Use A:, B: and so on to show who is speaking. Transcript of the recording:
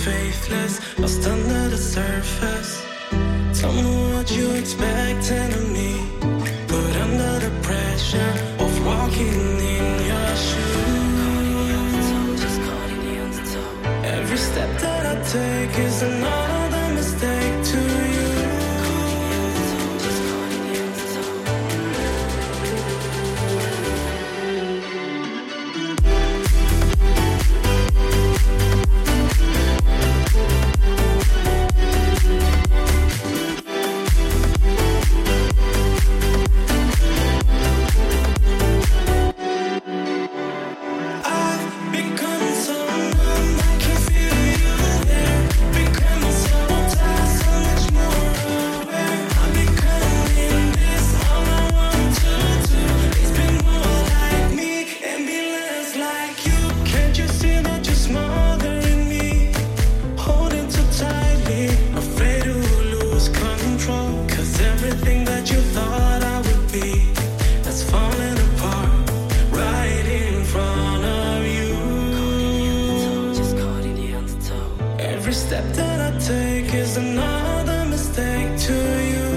A: faithless, lost under the surface. Tell me what you expecting of me, put under the pressure of walking in your shoes. Every step that I take is another mistake to you. Every step that I take is another mistake to you.